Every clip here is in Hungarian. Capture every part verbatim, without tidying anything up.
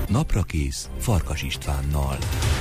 Naprakész Farkas Istvánnal.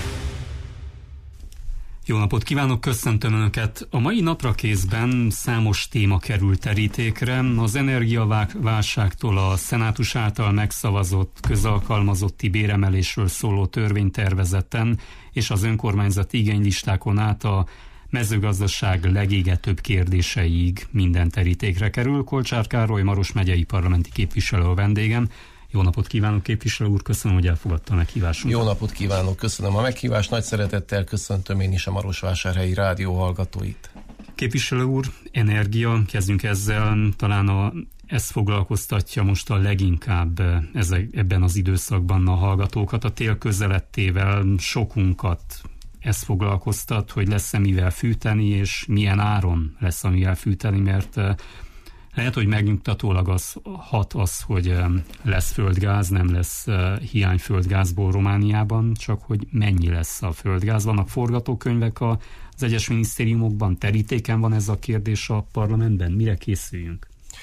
Jó napot kívánok, köszöntöm Önöket! A mai Naprakészben számos téma került terítékre, az energiaválságtól a szenátus által megszavazott közalkalmazotti béremelésről szóló törvénytervezeten és az önkormányzati igénylistákon át a mezőgazdaság legégetőbb kérdéseiig minden terítékre kerül. Kolcsár Károly, Maros megyei parlamenti képviselő a vendégem. Jó napot kívánok, képviselő úr, köszönöm, hogy elfogadta a meghívásunkat. Jó napot kívánok, köszönöm a meghívást, nagy szeretettel köszöntöm én is a Marosvásárhelyi rádió hallgatóit. Képviselő úr, energia, kezdjünk ezzel, talán a, ez foglalkoztatja most a leginkább ezek, ebben az időszakban a hallgatókat, a tél közelettével sokunkat ez foglalkoztat, hogy lesz-e mivel fűteni, és milyen áron lesz amivel fűteni, mert lehet, hogy megnyugtatólag az hat az, hogy lesz földgáz, nem lesz hiány földgázból Romániában, csak hogy mennyi lesz a földgáz. Vannak forgatókönyvek az egyes minisztériumokban, terítéken van ez a kérdés a parlamentben, mire készüljünk?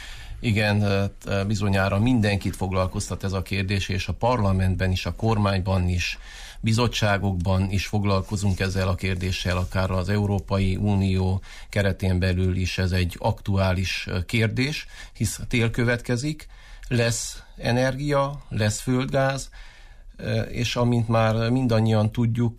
Igen, bizonyára mindenkit foglalkoztat ez a kérdés, és a parlamentben is, a kormányban is, bizottságokban is foglalkozunk ezzel a kérdéssel, akár az Európai Unió keretén belül is ez egy aktuális kérdés, hisz tél következik, lesz energia, lesz földgáz, és amint már mindannyian tudjuk,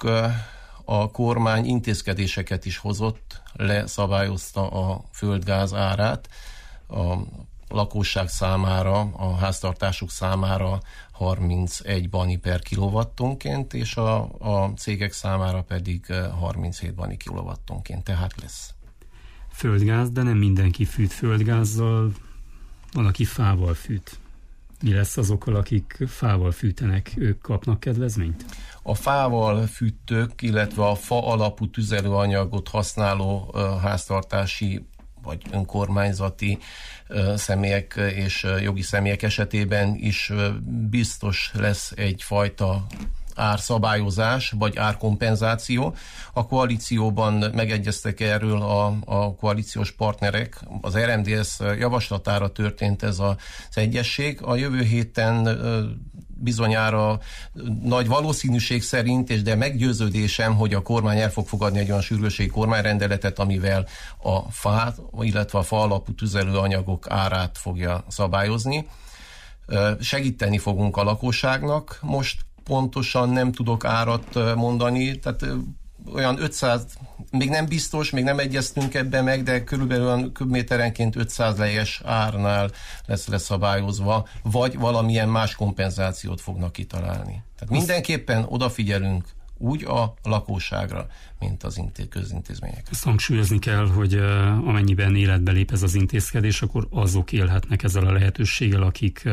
a kormány intézkedéseket is hozott, leszabályozta a földgáz árát, a lakosság számára, a háztartások számára harmincegy bani per kilowattonként, és a, a cégek számára pedig harminchét bani kilowattonként, tehát lesz. Földgáz, de nem mindenki fűt földgázzal, van, aki fával fűt. Mi lesz azokkal, akik fával fűtenek, ők kapnak kedvezményt? A fával fűtők, illetve a fa alapú tüzelőanyagot használó háztartási vagy önkormányzati személyek és jogi személyek esetében is biztos lesz egyfajta árszabályozás, vagy árkompenzáció. A koalícióban megegyeztek erről a, a koalíciós partnerek, az er em dé es javaslatára történt ez az egyesség. A jövő héten bizonyára nagy valószínűség szerint, és de meggyőződésem, hogy a kormány el fog fogadni egy olyan sürgősségi kormányrendeletet, amivel a fát, illetve a fa alapú tüzelőanyagok árát fogja szabályozni. Segíteni fogunk a lakosságnak. Most pontosan nem tudok árat mondani, tehát olyan ötszáz, még nem biztos, még nem egyeztünk ebbe meg, de körülbelül olyan köbméterenként ötszáz lejes árnál lesz leszabályozva, vagy valamilyen más kompenzációt fognak kitalálni. Tehát mindenképpen odafigyelünk úgy a lakosságra, mint az közintézmények. Ezt hangsúlyozni kell, hogy amennyiben életbe lép ez az intézkedés, akkor azok élhetnek ezzel a lehetőséggel, akik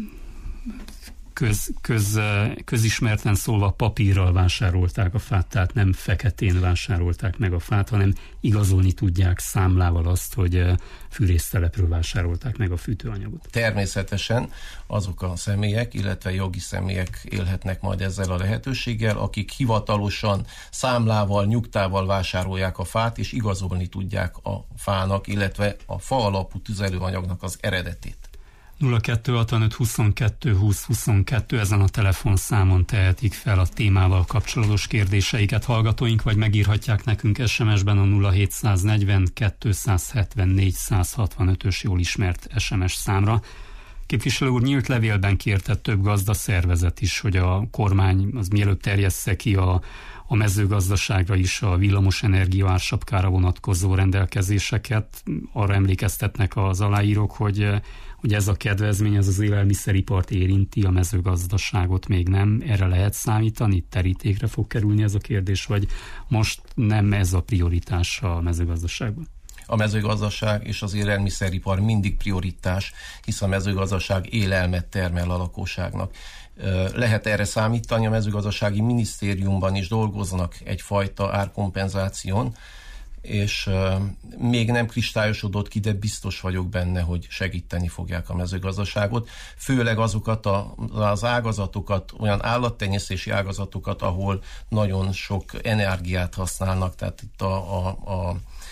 Köz, köz, közismerten szólva papírral vásárolták a fát, tehát nem feketén vásárolták meg a fát, hanem igazolni tudják számlával azt, hogy fűrésztelepről vásárolták meg a fűtőanyagot. Természetesen azok a személyek, illetve jogi személyek élhetnek majd ezzel a lehetőséggel, akik hivatalosan számlával, nyugtával vásárolják a fát, és igazolni tudják a fának, illetve a fa alapú tüzelőanyagnak az eredetét. nulla kettő hatvanöt huszonkettő húsz huszonkettő, ezen a telefonszámon tehetik fel a témával kapcsolatos kérdéseiket hallgatóink, vagy megírhatják nekünk es em es-ben a nulla hétszáznegyven kétszázhetvennégy százhatvanötös jól ismert es em es számra. Képviselő úr, nyílt levélben kérte több gazdaszervezet is, hogy a kormány az mielőtt terjessze ki a, a mezőgazdaságra is a villamosenergia ársapkára vonatkozó rendelkezéseket. Arra emlékeztetnek az aláírók, hogy hogy ez a kedvezmény, ez az élelmiszeripart érinti, a mezőgazdaságot még nem. Erre lehet számítani? Terítékre fog kerülni ez a kérdés, vagy most nem ez a prioritás a mezőgazdaságban? A mezőgazdaság és az élelmiszeripar mindig prioritás, hisz a mezőgazdaság élelmet termel a lakosságnak. Lehet erre számítani, a mezőgazdasági minisztériumban is dolgoznak egyfajta árkompenzáción, és uh, még nem kristályosodott ki, de biztos vagyok benne, hogy segíteni fogják a mezőgazdaságot, főleg azokat a, az ágazatokat, olyan állattenyésztési ágazatokat, ahol nagyon sok energiát használnak, tehát itt a, a, a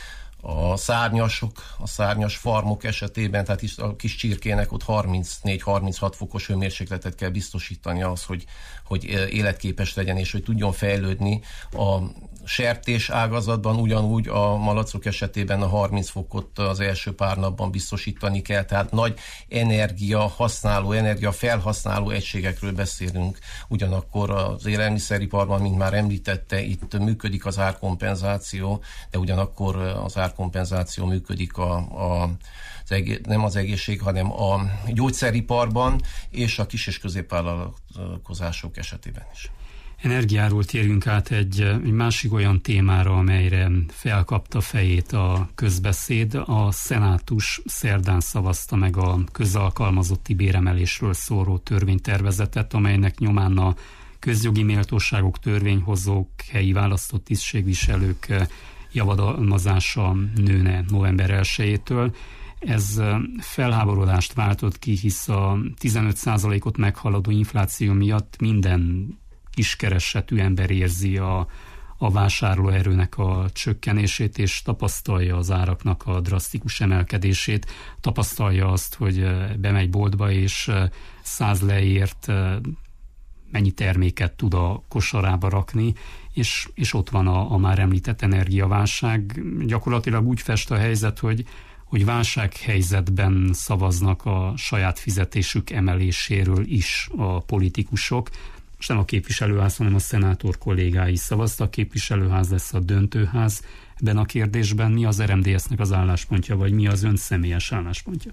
a szárnyasok, a szárnyas farmok esetében, tehát is a kis csirkének ott harmincnégy-harminchat fokos hőmérsékletet kell biztosítani ahhoz, hogy, hogy életképes legyen, és hogy tudjon fejlődni. A sertés ágazatban ugyanúgy a malacok esetében a harminc fokot az első pár napban biztosítani kell, tehát nagy energia használó, energia felhasználó egységekről beszélünk. Ugyanakkor az élelmiszeriparban, mint már említette, itt működik az árkompenzáció, de ugyanakkor az árkompenzáció működik a, a az egész, nem az egészség, hanem a gyógyszeriparban és a kis- és középvállalkozások esetében is. Energiáról térjünk át egy, egy másik olyan témára, amelyre felkapta fejét a közbeszéd. A szenátus szerdán szavazta meg a közalkalmazotti béremelésről szóló törvénytervezetet, amelynek nyomán a közjogi méltóságok, törvényhozók, helyi választott tisztségviselők javadalmazása nőne november elsejétől. Ez felháborodást váltott ki, hisz a tizenöt százalékot meghaladó infláció miatt minden kiskeresetű ember érzi a, a vásárlóerőnek a csökkenését, és tapasztalja az áraknak a drasztikus emelkedését, tapasztalja azt, hogy bemegy boltba, és száz leért mennyi terméket tud a kosarába rakni, és, és ott van a, a már említett energiaválság. Gyakorlatilag úgy fest a helyzet, hogy hogy válsághelyzetben szavaznak a saját fizetésük emeléséről is a politikusok. Most nem a képviselőház, hanem a szenátor kollégái szavaztak. A képviselőház lesz a döntőház ebben a kérdésben. Mi az er em dé es-nek az álláspontja, vagy mi az ön személyes álláspontja?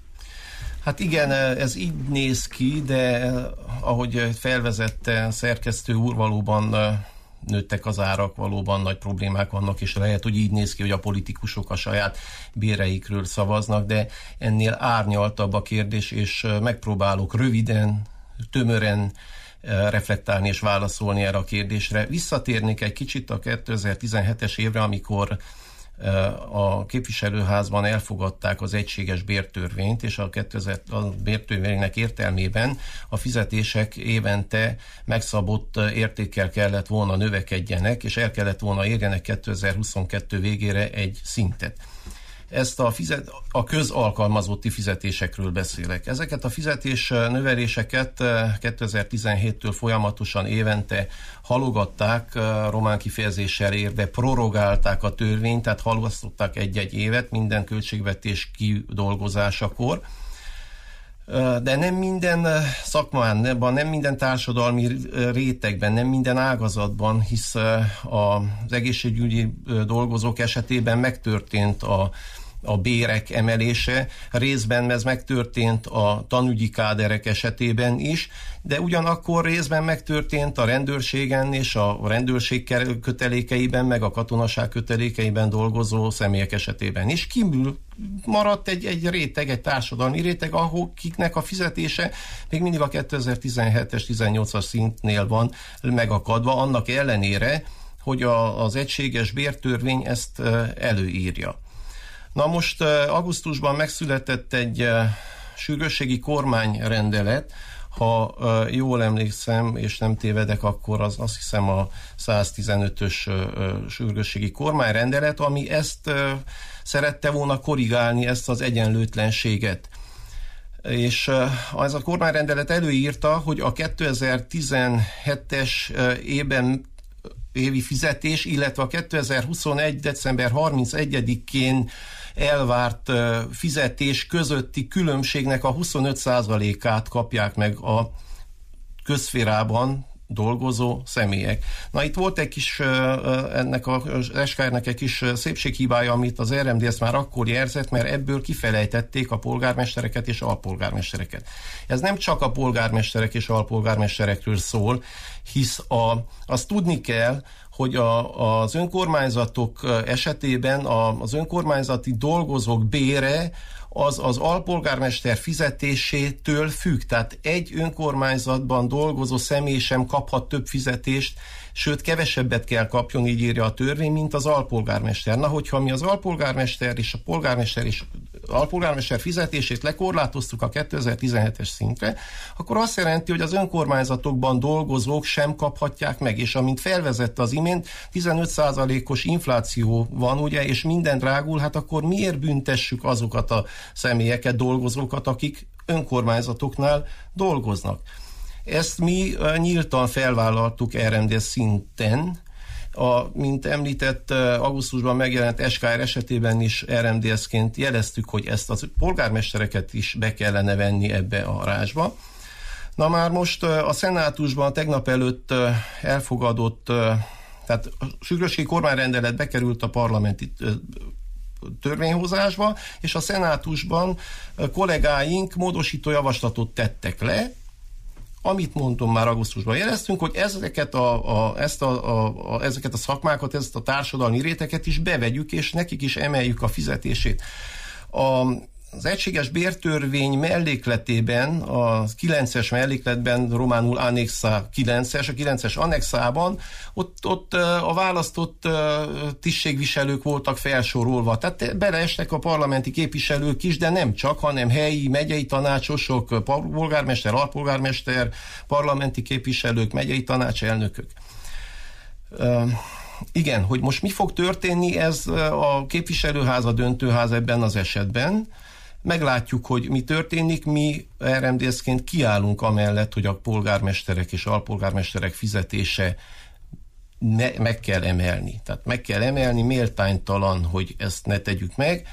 Hát igen, ez így néz ki, de ahogy felvezette szerkesztő úr, valóban nőttek az árak, valóban nagy problémák vannak, és lehet, hogy így néz ki, hogy a politikusok a saját béreikről szavaznak, de ennél árnyaltabb a kérdés, és megpróbálok röviden, tömören reflektálni és válaszolni erre a kérdésre. Visszatérnék egy kicsit a kétezer-tizenhetes évre, amikor a képviselőházban elfogadták az egységes bértörvényt, és a, kétezer, a bértörvénynek értelmében a fizetések évente megszabott értékkel kellett volna növekedjenek, és el kellett volna érjenek kétezer-huszonkettő végére egy szintet. Ezt a, fizet, a közalkalmazotti fizetésekről beszélek. Ezeket a fizetés növeléseket kétezer-tizenhéttől folyamatosan évente halogatták, román kifejezéssel érve prorogálták a törvényt, tehát halasztották egy-egy évet minden költségvetés kidolgozásakor. De nem minden szakmán, nem minden társadalmi rétegben, nem minden ágazatban, hisz az egészségügyi dolgozók esetében megtörtént a, a bérek emelése, részben ez megtörtént a tanügyi káderek esetében is, de ugyanakkor részben megtörtént a rendőrségen és a rendőrség kötelékeiben, meg a katonaság kötelékeiben dolgozó személyek esetében is. Kívül maradt egy, egy réteg, egy társadalmi réteg, ahol kiknek a fizetése még mindig a kétezer-tizenhetes tizennyolcas szintnél van megakadva, annak ellenére, hogy a, az egységes bértörvény ezt előírja. Na most augusztusban megszületett egy sürgősségi kormányrendelet, ha jól emlékszem, és nem tévedek, akkor az azt hiszem a száztizenötös sürgősségi kormányrendelet, ami ezt szerette volna korrigálni, ezt az egyenlőtlenséget. És ez a kormányrendelet előírta, hogy a kétezer-tizenhetes évben évi fizetés, illetve a kétezer-huszonegy. december harmincegyedikén elvárt fizetés közötti különbségnek a huszonöt százalékát kapják meg a közszférában dolgozó személyek. Na itt volt egy kis, ennek az es ká er-nek egy kis szépséghibája, amit az er em dé es már akkor jelzett, mert ebből kifelejtették a polgármestereket és alpolgármestereket. Ez nem csak a polgármesterek és alpolgármesterekről szól, hisz a, azt tudni kell, hogy a, az önkormányzatok esetében a, az önkormányzati dolgozók bére az az alpolgármester fizetésétől függ. Tehát egy önkormányzatban dolgozó személy sem kaphat több fizetést, sőt kevesebbet kell kapjon, így írja a törvény, mint az alpolgármester. Na, hogyha mi az alpolgármester és a polgármester és alpolgármester fizetését lekorlátoztuk a kétezer-tizenhetes szintre, akkor azt jelenti, hogy az önkormányzatokban dolgozók sem kaphatják meg, és amint felvezette az imént, tizenöt százalékos infláció van, ugye, és minden drágul, hát akkor miért büntessük azokat a személyeket, dolgozókat, akik önkormányzatoknál dolgoznak? Ezt mi nyíltan felvállaltuk er em dé es szinten. A, mint említett, augusztusban megjelent es ká er esetében is er em dé es-ként jeleztük, hogy ezt a polgármestereket is be kellene venni ebbe a rázsba. Na már most a szenátusban tegnap előtt elfogadott, tehát a sürgősségi kormányrendelet bekerült a parlamenti törvényhozásba, és a szenátusban kollégáink módosító javaslatot tettek le, amit mondom, már augusztusban jeleztünk, hogy ezeket a, a, ezt a, a, a, ezeket a szakmákat, ezt a társadalmi réteget is bevegyük, és nekik is emeljük a fizetését. A, az egységes bértörvény mellékletében, a kilences mellékletben, románul annexa kilences, a kilences annexában, ott, ott a választott tisztségviselők voltak felsorolva. Tehát beleestek a parlamenti képviselők is, de nem csak, hanem helyi, megyei tanácsosok, polgármester, alpolgármester, parlamenti képviselők, megyei tanácselnökök. Igen, hogy most mi fog történni, ez a képviselőház, a döntőház ebben az esetben. Meglátjuk, hogy mi történik, mi er em dé es-ként kiállunk amellett, hogy a polgármesterek és alpolgármesterek fizetése me- meg kell emelni. Tehát meg kell emelni, méltánytalan, hogy ezt ne tegyük meg.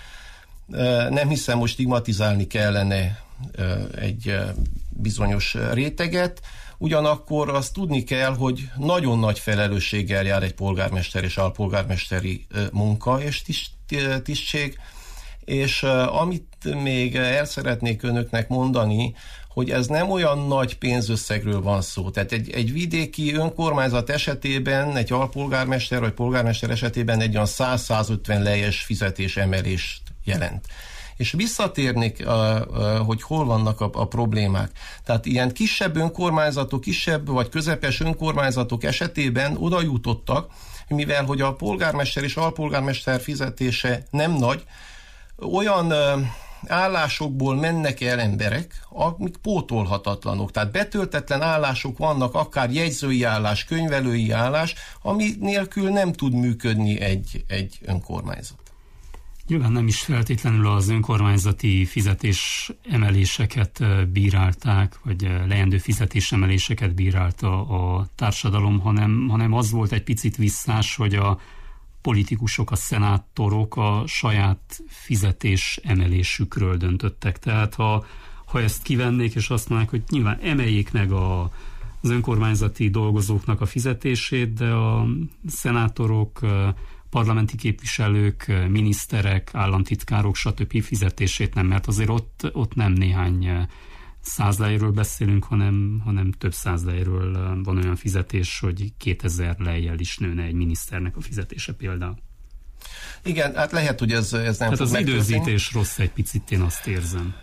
Nem hiszem, hogy stigmatizálni kellene egy bizonyos réteget, ugyanakkor azt tudni kell, hogy nagyon nagy felelősséggel jár egy polgármester és alpolgármesteri munka és tisztség, és uh, amit még el szeretnék önöknek mondani, hogy ez nem olyan nagy pénzösszegről van szó. Tehát egy, egy vidéki önkormányzat esetében, egy alpolgármester vagy polgármester esetében egy olyan száz-százötven lejes fizetés emelést jelent. És visszatérnék, uh, uh, hogy hol vannak a, a problémák. Tehát ilyen kisebb önkormányzatok, kisebb vagy közepes önkormányzatok esetében oda jutottak, mivel hogy a polgármester és alpolgármester fizetése nem nagy, olyan ö, állásokból mennek el emberek, amik pótolhatatlanok. Tehát betöltetlen állások vannak, akár jegyzői állás, könyvelői állás, ami nélkül nem tud működni egy, egy önkormányzat. Nyilván nem is feltétlenül az önkormányzati fizetés emeléseket bírálták, vagy leendő fizetés emeléseket bírálta a társadalom, hanem, hanem az volt egy picit visszás, hogy a politikusok, a szenátorok a saját fizetés emelésükről döntöttek. Tehát ha, ha ezt kivennék, és azt mondják, hogy nyilván emeljék meg a, az önkormányzati dolgozóknak a fizetését, de a szenátorok, parlamenti képviselők, miniszterek, államtitkárok, stb. Fizetését nem, mert azért ott, ott nem néhány százlejről beszélünk, hanem, hanem több százlejről van olyan fizetés, hogy kétezer lejjel is nőne egy miniszternek a fizetése például. Igen, hát lehet, hogy ez, ez nem Tehát fog az időzítés rossz egy picit, én azt érzem.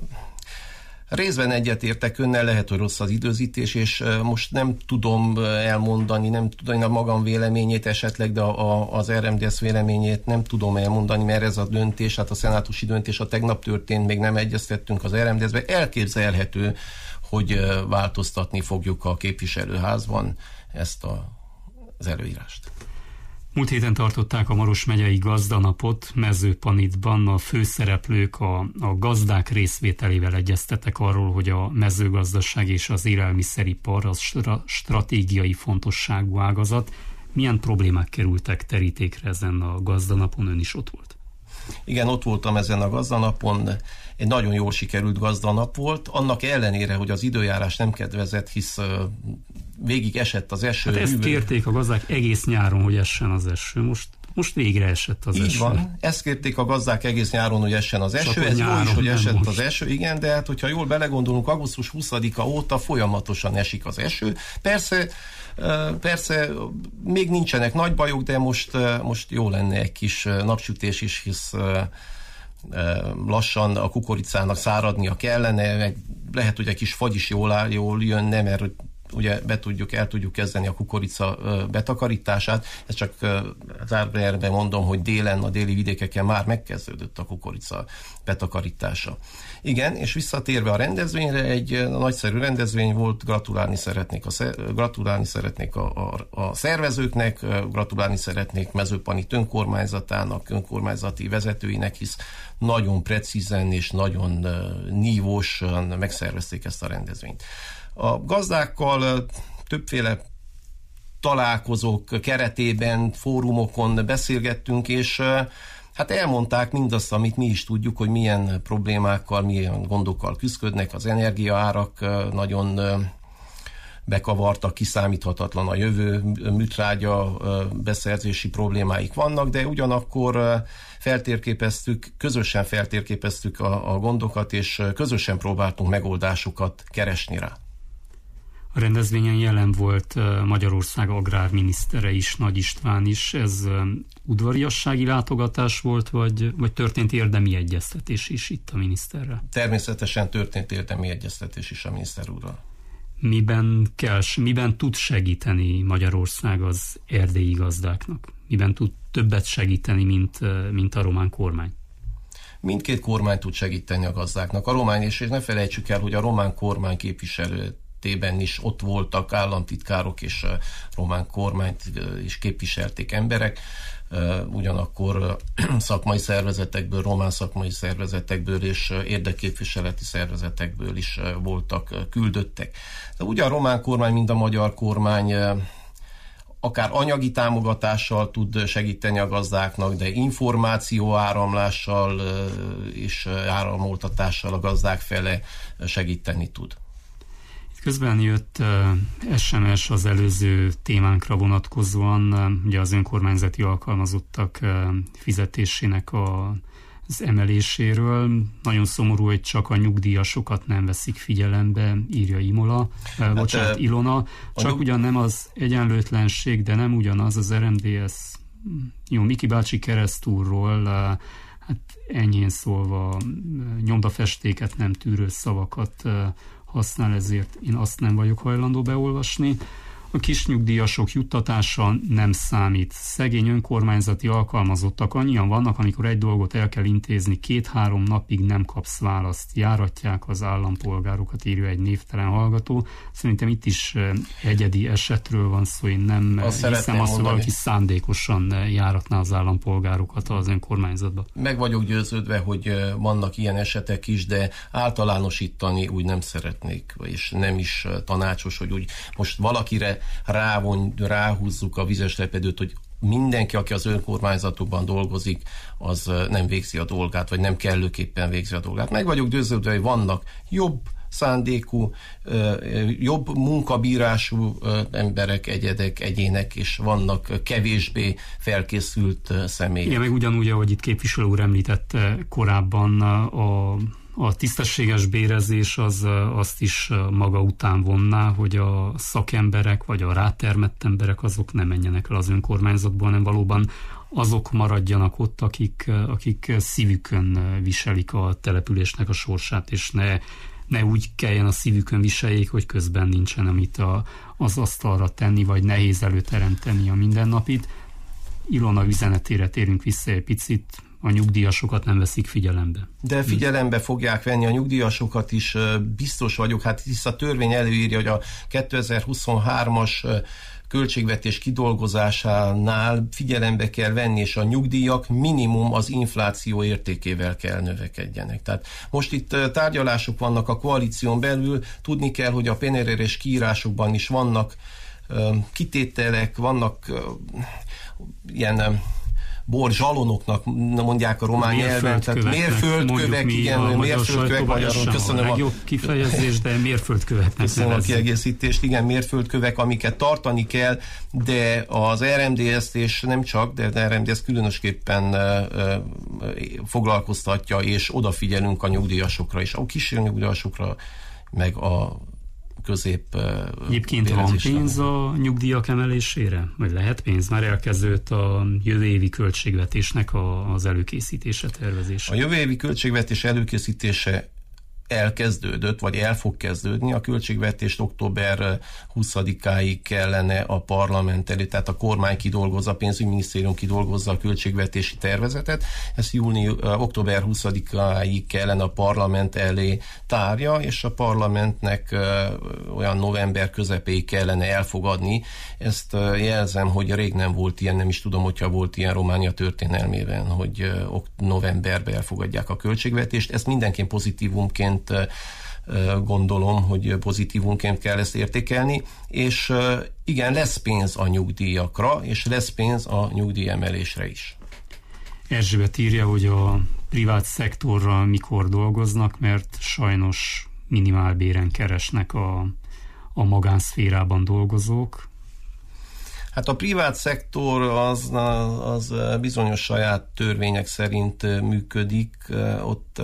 Részben egyetértek önnel, lehet, hogy rossz az időzítés, és most nem tudom elmondani, nem tudom a magam véleményét esetleg, de a, a, az er em dé es véleményét nem tudom elmondani, mert ez a döntés, hát a szenátusi döntés a tegnap történt, még nem egyeztettünk az er em dé es-be. Elképzelhető, hogy változtatni fogjuk a képviselőházban ezt a, az előírást. Múlt héten tartották a Maros megyei gazdanapot Mezőpanitban. A főszereplők, a, a gazdák részvételével egyeztettek arról, hogy a mezőgazdaság és az élelmiszeripar az stra- stratégiai fontosságú ágazat. Milyen problémák kerültek terítékre ezen a gazdanapon? Ön is ott volt. Igen, ott voltam ezen a gazdanapon. Egy nagyon jól sikerült gazdanap volt, annak ellenére, hogy az időjárás nem kedvezett, hisz végig esett az eső. Hát ezt hűvő. kérték a gazdák egész nyáron, hogy essen az eső. Most, most végre esett az Így eső. van. Ezt kérték a gazdák egész nyáron, hogy essen az eső. Ez nyáron, jó is, hogy esett most. az eső, igen, de hát, hogyha jól belegondolunk, augusztus huszadika óta folyamatosan esik az eső. Persze, persze még nincsenek nagy bajok, de most, most jó lenne egy kis napsütés is, hisz lassan a kukoricának száradnia kellene, lehet, hogy egy kis fagy is jól, áll, jól jönne, mert ugye be tudjuk, el tudjuk kezdeni a kukorica betakarítását. Ez csak zárójelben mondom, hogy délen, a déli vidékeken már megkezdődött a kukorica betakarítása. Igen, és visszatérve a rendezvényre, egy nagyszerű rendezvény volt, gratulálni szeretnék a, gratulálni szeretnék a, a, a szervezőknek, gratulálni szeretnék Mezőpanit önkormányzatának, önkormányzati vezetőinek, hisz nagyon precízen és nagyon nívósan megszervezték ezt a rendezvényt. A gazdákkal többféle találkozók keretében, fórumokon beszélgettünk, és hát elmondták mindazt, amit mi is tudjuk, hogy milyen problémákkal, milyen gondokkal küzdködnek, az energiaárak nagyon bekavartak, kiszámíthatatlan a jövő, műtrágya beszerzési problémáik vannak, de ugyanakkor feltérképeztük, közösen feltérképeztük a, a gondokat, és közösen próbáltunk megoldásokat keresni rá. A rendezvényen jelen volt Magyarország agrárminisztere is, Nagy István is. Ez udvariassági látogatás volt, vagy, vagy történt érdemi egyeztetés is itt a miniszterrel? Természetesen történt érdemi egyeztetés is a miniszter úrral. Miben kell, miben tud segíteni Magyarország az erdélyi gazdáknak? Miben tud többet segíteni, mint, mint a román kormány? Mindkét kormány tud segíteni a gazdáknak. A román, és ne felejtsük el, hogy a román kormány képviselő is ott voltak államtitkárok, és a román kormányt is képviselték emberek, ugyanakkor szakmai szervezetekből, román szakmai szervezetekből és érdekképviseleti szervezetekből is voltak küldöttek. De ugye a román kormány, mind a magyar kormány akár anyagi támogatással tud segíteni a gazdáknak, de információ áramlással és áramoltatással a gazdák fele segíteni tud. Közben jött uh, es em es az előző témánkra vonatkozóan, uh, ugye az önkormányzati alkalmazottak uh, fizetésének a, az emeléséről. Nagyon szomorú, hogy csak a nyugdíjasokat nem veszik figyelembe, írja Imola, uh, hát, bocsánat, Ilona. Csak nyug... ugyan nem az egyenlőtlenség, de nem ugyanaz az er em dé es. Jó, Miki bácsi keresztúrról, uh, hát enyhén szólva uh, nyomdafestéket nem tűrő szavakat uh, használ, ezért én azt nem vagyok hajlandó beolvasni. A kisnyugdíjasok juttatása nem számít. Szegény önkormányzati alkalmazottak annyian vannak, amikor egy dolgot el kell intézni, két-három napig nem kapsz választ. Járatják az állampolgárokat, írja egy névtelen hallgató. Szerintem itt is egyedi esetről van szó, én nem azt hiszem azt, hogy valaki szándékosan járatná az állampolgárokat az önkormányzatba. Meg vagyok győződve, hogy vannak ilyen esetek is, de általánosítani úgy nem szeretnék, és nem is tanácsos, hogy úgy most valakire rávon, ráhúzzuk a vizes lepedőt, hogy mindenki, aki az önkormányzatokban dolgozik, az nem végzi a dolgát, vagy nem kellőképpen végzi a dolgát. Meg vagyok győződve, hogy vannak jobb szándékú, jobb munkabírású emberek, egyedek, egyének, és vannak kevésbé felkészült személyek. Igen, meg ugyanúgy, ahogy itt képviselő úr említette korábban, a A tisztességes bérezés az azt is maga után vonná, hogy a szakemberek vagy a rátermett emberek azok nem menjenek el az önkormányzatból, hanem valóban azok maradjanak ott, akik, akik szívükön viselik a településnek a sorsát, és ne, ne úgy kelljen a szívükön viseljék, hogy közben nincsen amit a, az asztalra tenni, vagy nehéz előteremteni a mindennapit. Ilona üzenetére térünk vissza egy picit, a nyugdíjasokat nem veszik figyelembe. De figyelembe fogják venni a nyugdíjasokat is, biztos vagyok, hát hisz a törvény előírja, hogy a kétezer-huszonhármas költségvetés kidolgozásánál figyelembe kell venni, és a nyugdíjak minimum az infláció értékével kell növekedjenek. Tehát most itt tárgyalások vannak a koalíción belül, tudni kell, hogy a penereres kiírásokban is vannak kitételek, vannak ilyen bor zsalonoknak mondják a román nyelven, tehát mérföldkövek, igen, mérföldkövek magyarul, köszönöm a legjobb kifejezés, de mérföldköveknek köszönöm a kiegészítést, igen, mérföldkövek, amiket tartani kell, de az er em dé es-t és nem csak, de az er em dé es különösképpen uh, uh, foglalkoztatja, és odafigyelünk a nyugdíjasokra is, a kis nyugdíjasokra, meg a közép Egyébként van pénz a nyugdíjak emelésére? Vagy lehet pénz? Már elkezdődött a jövő évi költségvetésnek a, az előkészítése, tervezése. A jövő évi költségvetés előkészítése elkezdődött, vagy el fog kezdődni. A költségvetést október huszadikáig kellene a parlament elé, tehát a kormány kidolgozza, a pénzügyminisztérium kidolgozza a költségvetési tervezetet. Ezt júni, október huszadikáig kellene a parlament elé tárja, és a parlamentnek olyan november közepéig kellene elfogadni. Ezt jelzem, hogy rég nem volt ilyen, nem is tudom, hogyha volt ilyen Románia történelmében, hogy novemberben elfogadják a költségvetést. Ezt mindenképp pozitívumként gondolom, hogy pozitívunként kell ezt értékelni, és igen, lesz pénz a nyugdíjakra, és lesz pénz a nyugdíjemelésre is. Erzsébet írja, hogy a privát szektorral mikor dolgoznak, mert sajnos minimálbéren keresnek a, a magánszférában dolgozók. Hát a privát szektor az, az bizonyos saját törvények szerint működik, ott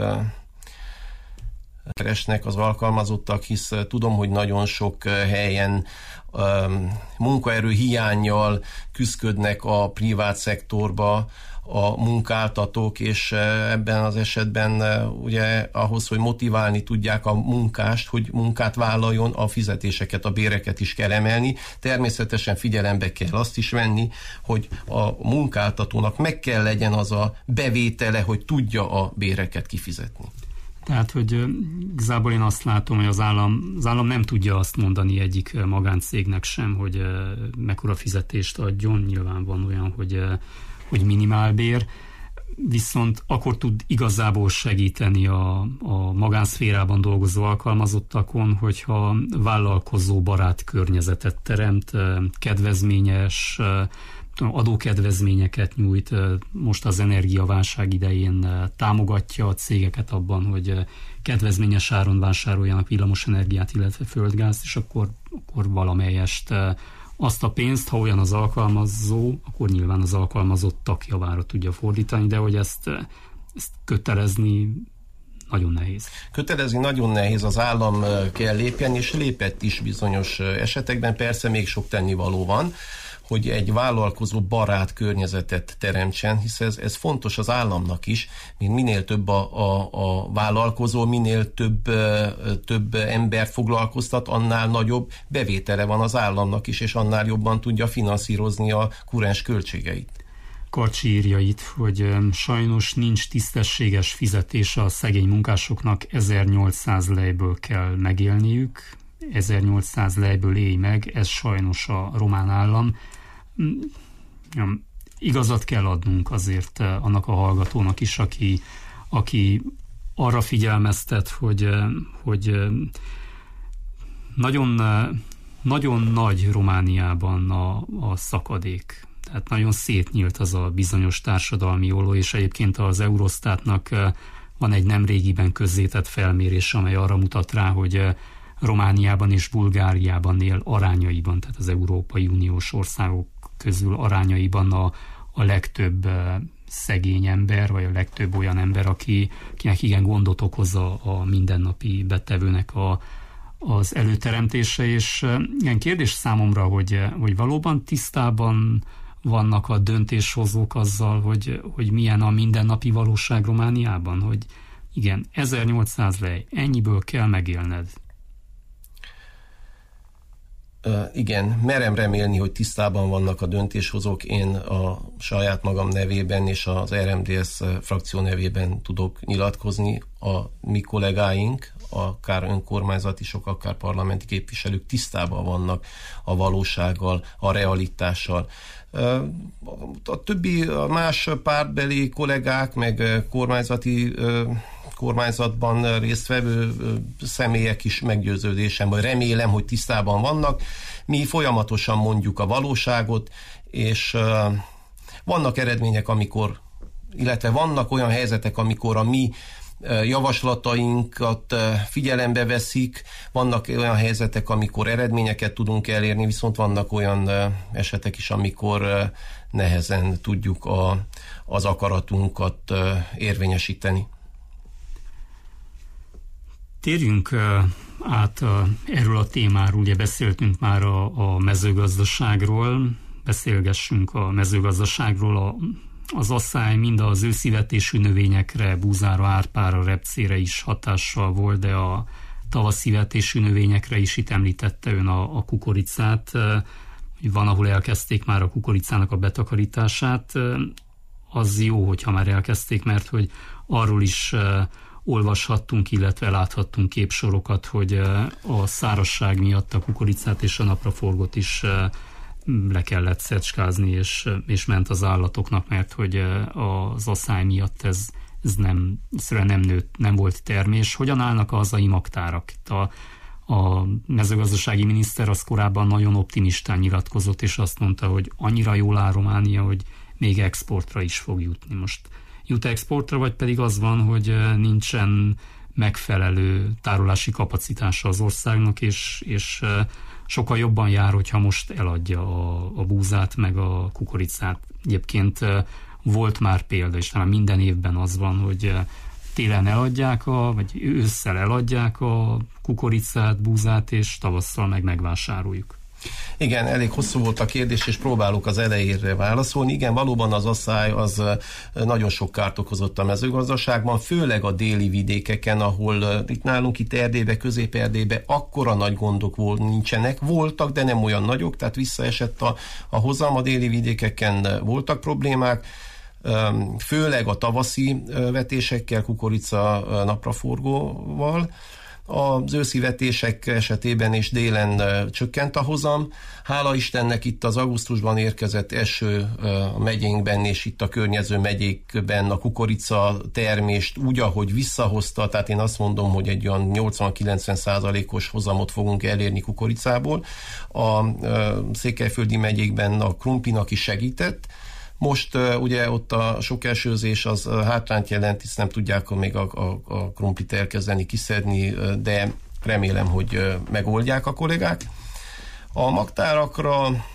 keresnek az alkalmazottak, hisz tudom, hogy nagyon sok helyen um, munkaerő hiánnyal küszködnek a privát szektorba a munkáltatók, és ebben az esetben ugye ahhoz, hogy motiválni tudják a munkást, hogy munkát vállaljon, a fizetéseket, a béreket is kell emelni. Természetesen figyelembe kell azt is venni, hogy a munkáltatónak meg kell legyen az a bevétele, hogy tudja a béreket kifizetni. Tehát, hogy igazából én azt látom, hogy az állam, az állam nem tudja azt mondani egyik magáncégnek sem, hogy mekkora fizetést adjon, nyilván van olyan, hogy, hogy minimálbér, viszont akkor tud igazából segíteni a, a magánszférában dolgozó alkalmazottakon, hogyha vállalkozó barát környezetet teremt, kedvezményes adókedvezményeket nyújt, most az energiaválság idején támogatja a cégeket abban, hogy kedvezményes áron vásároljanak villamosenergiát, illetve földgázt, és akkor, akkor valamelyest azt a pénzt, ha olyan az alkalmazó, akkor nyilván az alkalmazottak javára tudja fordítani, de hogy ezt, ezt kötelezni nagyon nehéz. Kötelezni nagyon nehéz, az állam kell lépjen, és lépett is bizonyos esetekben, persze még sok tennivaló van, hogy egy vállalkozó barát környezetet teremtsen, hisz ez, ez fontos az államnak is, mint minél több a, a, a vállalkozó, minél több, több embert foglalkoztat, annál nagyobb bevétele van az államnak is, és annál jobban tudja finanszírozni a kurens költségeit. Karcsi írja itt, hogy sajnos nincs tisztességes fizetése a szegény munkásoknak, ezernyolcszáz lejből kell megélniük, ezernyolcszáz lejből élj meg, ez sajnos a román állam. Igazat kell adnunk azért annak a hallgatónak is, aki, aki arra figyelmeztet, hogy, hogy nagyon, nagyon nagy Romániában a, a szakadék. Tehát nagyon szétnyílt az a bizonyos társadalmi olló, és egyébként az Eurostatnak van egy nemrégiben közzétett felmérés, amely arra mutat rá, hogy Romániában és Bulgáriában él arányaiban, tehát az Európai Uniós országok közül arányaiban a, a legtöbb szegény ember, vagy a legtöbb olyan ember, aki, akinek igen gondot okoz a, a mindennapi betevőnek a, az előteremtése, és ilyen kérdés számomra, hogy, hogy valóban tisztában vannak a döntéshozók azzal, hogy, hogy milyen a mindennapi valóság Romániában, hogy igen, ezernyolcszáz lej, ennyiből kell megélned. Uh, igen, merem remélni, hogy tisztában vannak a döntéshozók. Én a saját magam nevében és az er em dé es frakció nevében tudok nyilatkozni. A mi kollégáink, akár önkormányzatisok, akár parlamenti képviselők tisztában vannak a valósággal, a realitással. Uh, a többi, a más pártbeli kollégák, meg kormányzati uh, kormányzatban résztvevő személyek is meggyőződésem, vagy remélem, hogy tisztában vannak. Mi folyamatosan mondjuk a valóságot, és uh, vannak eredmények, amikor, illetve vannak olyan helyzetek, amikor a mi uh, javaslatainkat uh, figyelembe veszik, vannak olyan helyzetek, amikor eredményeket tudunk elérni, viszont vannak olyan uh, esetek is, amikor uh, nehezen tudjuk a, az akaratunkat uh, érvényesíteni. Térjünk át erről a témáról, ugye beszéltünk már a, a mezőgazdaságról, beszélgessünk a mezőgazdaságról, a, az asszály mind az őszivetésű növényekre, búzára, árpára, repcére is hatással volt, de a tavaszi vetésű növényekre is, itt említette ön a, a kukoricát, van, ahol elkezdték már a kukoricának a betakarítását, az jó, hogyha már elkezdték, mert hogy arról is olvashattunk, illetve láthattunk képsorokat, hogy a szárazság miatt a kukoricát és a napraforgót is le kellett szecskázni, és, és ment az állatoknak, mert hogy az asszály miatt ez, ez nem, nem nőtt, nem volt termés. Hogyan állnak a hazai magtárak? Itt a, a mezőgazdasági miniszter az korábban nagyon optimistán nyilatkozott, és azt mondta, hogy annyira jól áll Románia, hogy még exportra is fog jutni. Most jut exportra, vagy pedig az van, hogy nincsen megfelelő tárolási kapacitása az országnak, és, és sokkal jobban jár, hogyha most eladja a, a búzát, meg a kukoricát. Egyébként volt már példa, és talán minden évben az van, hogy télen eladják, a, vagy ősszel eladják a kukoricát, búzát, és tavasszal meg megvásároljuk. Igen, elég hosszú volt a kérdés, és próbálok az elejére válaszolni. Igen, valóban az asszály az nagyon sok kárt okozott a mezőgazdaságban, főleg a déli vidékeken, ahol itt nálunk itt Erdélybe, Közép-Erdélybe akkora nagy gondok volt, nincsenek. Voltak, de nem olyan nagyok, tehát visszaesett a, a hozam, a déli vidékeken voltak problémák, főleg a tavaszi vetésekkel, kukorica napraforgóval. Az őszi vetések esetében is délen csökkent a hozam. Hála Istennek itt az augusztusban érkezett eső a megyénkben és itt a környező megyékben a kukorica termést úgy, ahogy visszahozta, tehát én azt mondom, hogy egy olyan nyolcvan-kilencven százalékos hozamot fogunk elérni kukoricából. A székelyföldi megyékben a krumplinak is segített. Most uh, ugye ott a sok esőzés az uh, hátrányt jelent, hisz nem tudják még a, a, a krumplit elkezdeni kiszedni, uh, de remélem, hogy uh, megoldják a kollégák. A magtárakra uh,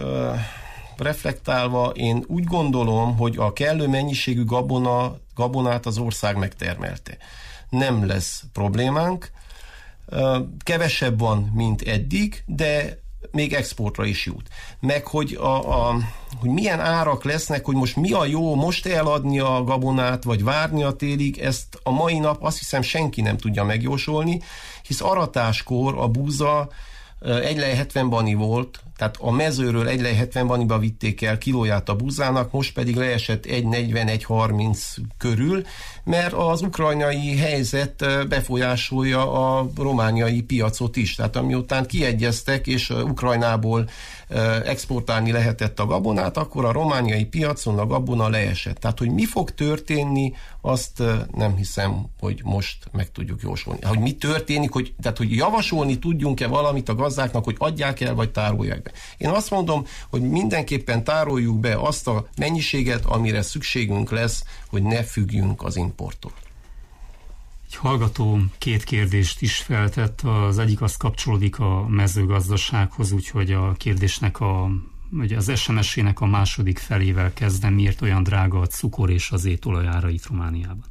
reflektálva én úgy gondolom, hogy a kellő mennyiségű gabona, gabonát az ország megtermelte. Nem lesz problémánk. Uh, kevesebb van, mint eddig, de még exportra is jut. Meg, hogy, a, a, hogy milyen árak lesznek, hogy most mi a jó most eladni a gabonát, vagy várni a télig, ezt a mai nap azt hiszem senki nem tudja megjósolni, hisz aratáskor a búza egy lej hetven bani volt, tehát a mezőről egy lej hetven baniba vitték el kilóját a búzának, most pedig leesett egy negyven egy harminc körül, mert az ukrajnai helyzet befolyásolja a romániai piacot is. Tehát amiután kiegyeztek, és Ukrajnából exportálni lehetett a gabonát, akkor a romániai piacon a gabona leesett. Tehát, hogy mi fog történni, azt nem hiszem, hogy most meg tudjuk jósolni. Hogy mi történik, hogy, tehát, hogy javasolni tudjunk-e valamit a gazdáknak, hogy adják el, vagy tárolják be. Én azt mondom, hogy mindenképpen tároljuk be azt a mennyiséget, amire szükségünk lesz, hogy ne függjünk az importtól. Egy hallgató két kérdést is feltett, az egyik az kapcsolódik a mezőgazdasághoz, úgyhogy a kérdésnek a, ugye az es em es-ének a második felével kezdem, miért olyan drága a cukor és az étolajára itt Romániában?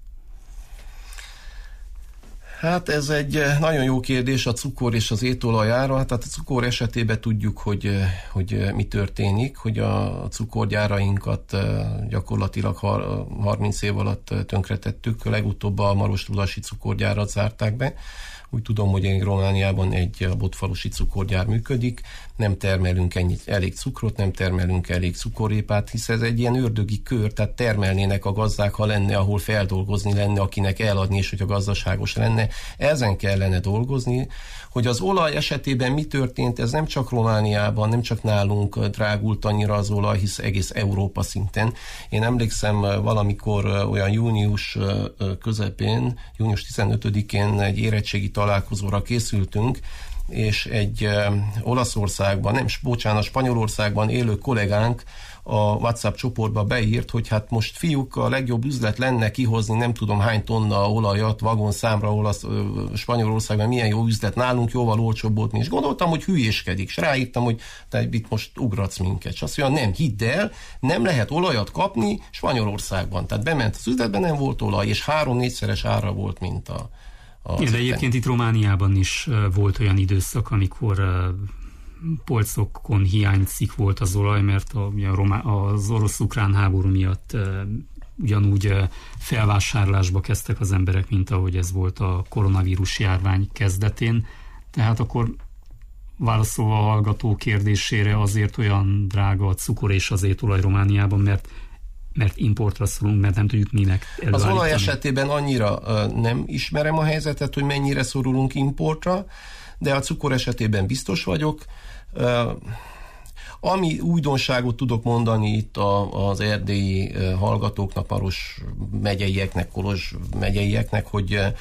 Hát ez egy nagyon jó kérdés a cukor és az étolajára. Tehát a cukor esetében tudjuk, hogy, hogy mi történik, hogy a cukorgyárainkat gyakorlatilag harminc év alatt tönkretettük. Legutóbb a Maros-Tudasi cukorgyárat zárták be. Úgy tudom, hogy egy Romániában egy botfalusi cukorgyár működik, nem termelünk ennyi, elég cukrot, nem termelünk elég cukorrépát, hisz ez egy ilyen ördögi kör, tehát termelnének a gazdák, ha lenne, ahol feldolgozni lenne, akinek eladni, és hogyha gazdaságos lenne. Ezen kellene dolgozni, hogy az olaj esetében mi történt, ez nem csak Romániában, nem csak nálunk drágult annyira az olaj, hisz egész Európa szinten. Én emlékszem, valamikor olyan június közepén, június tizenötödikén egy érettségi találkozóra készültünk, és egy uh, Olaszországban, nem, bocsánat, Spanyolországban élő kollégánk a WhatsApp csoportba beírt, hogy hát most fiúk, a legjobb üzlet lenne kihozni nem tudom hány tonna olajat vagonszámra olasz, uh, Spanyolországban, milyen jó üzlet, nálunk jóval olcsóbb volt, és gondoltam, hogy hülyéskedik, és ráírtam, hogy te itt most ugratsz minket. És azt mondja, nem, hidd el, nem lehet olajat kapni Spanyolországban. Tehát bement az üzletben, nem volt olaj, és három-négyszeres ára volt, mint a a Igen, de egyébként itt Romániában is volt olyan időszak, amikor polcokon hiányzik volt az olaj, mert a, az orosz-ukrán háború miatt ugyanúgy felvásárlásba kezdtek az emberek, mint ahogy ez volt a koronavírus járvány kezdetén. Tehát akkor válaszolva a hallgató kérdésére, azért olyan drága a cukor és az étolaj Romániában, mert, mert importra szorulunk, mert nem tudjuk minek előállítani. Az olaj esetében annyira uh, nem ismerem a helyzetet, hogy mennyire szorulunk importra, de a cukor esetében biztos vagyok. Uh, ami újdonságot tudok mondani itt a, az erdélyi uh, hallgatóknak, Maros megyeieknek, Kolozs megyeieknek, hogy uh,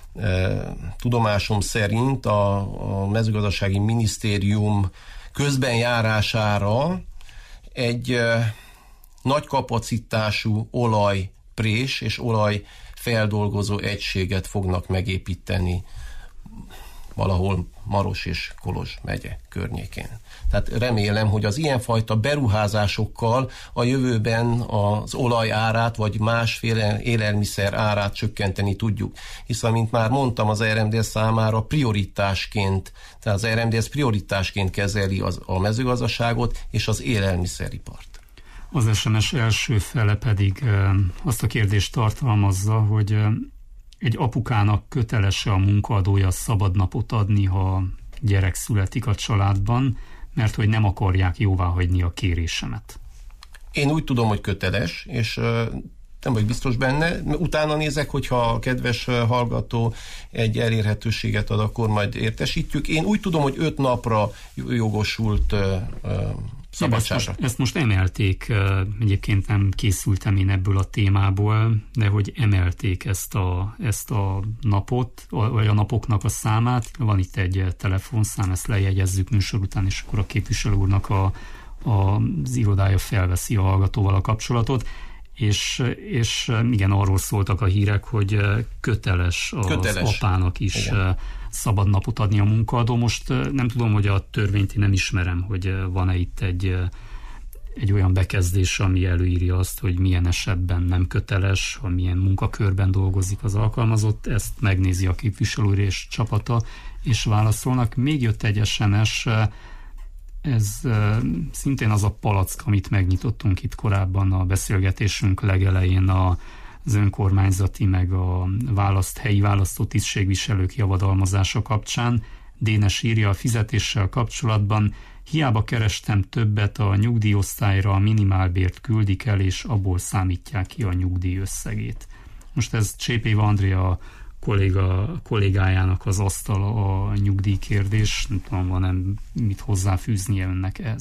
tudomásom szerint a, a mezőgazdasági minisztérium közbenjárására egy e, nagy kapacitású olajprés és olajfeldolgozó egységet fognak megépíteni valahol Maros és Kolozs megye környékén. Tehát remélem, hogy az ilyenfajta beruházásokkal a jövőben az olaj árát, vagy másféle élelmiszer árát csökkenteni tudjuk. Hiszen, mint már mondtam, az er em dé es számára prioritásként, tehát az er em dé es prioritásként kezeli az, a mezőgazdaságot és az élelmiszeripart. Az es em es első fele pedig e, azt a kérdést tartalmazza, hogy e, egy apukának kötelese a munkaadója szabad napot adni, ha gyerek születik a családban, mert hogy nem akarják jóváhagyni a kérésemet. Én úgy tudom, hogy köteles, és uh, nem vagy biztos benne. Utána nézek, hogyha a kedves hallgató egy elérhetőséget ad, akkor majd értesítjük. Én úgy tudom, hogy öt napra jogosult uh, szabadságra. Ezt most, ezt most emelték, egyébként nem készültem én ebből a témából, de hogy emelték ezt a, ezt a napot, vagy a napoknak a számát. Van itt egy telefonszám, ezt lejegyezzük műsor után, és akkor a képviselő úrnak a, a, az irodája felveszi a hallgatóval a kapcsolatot. És, és igen, arról szóltak a hírek, hogy köteles az köteles. apának is igen. szabad napot adni a munkaadó. Most nem tudom, hogy a törvényt én nem ismerem, hogy van-e itt egy, egy olyan bekezdés, ami előírja azt, hogy milyen esetben nem köteles, ha milyen munkakörben dolgozik az alkalmazott. Ezt megnézi a képviselő és csapata, és válaszolnak. Még jött egy es em es, ez uh, szintén az a palack, amit megnyitottunk itt korábban a beszélgetésünk legelején a, az önkormányzati meg a választ, helyi választó tisztségviselők javadalmazása kapcsán. Dénes írja a fizetéssel kapcsolatban: hiába kerestem többet, a nyugdíjosztályra a minimálbért küldik el, és abból számítják ki a nyugdíj összegét. Most ez Csépéva Andrea kolléga, kollégájának az asztala a nyugdíjkérdés. Nem tudom, van-e mit hozzáfűznie önnek ez?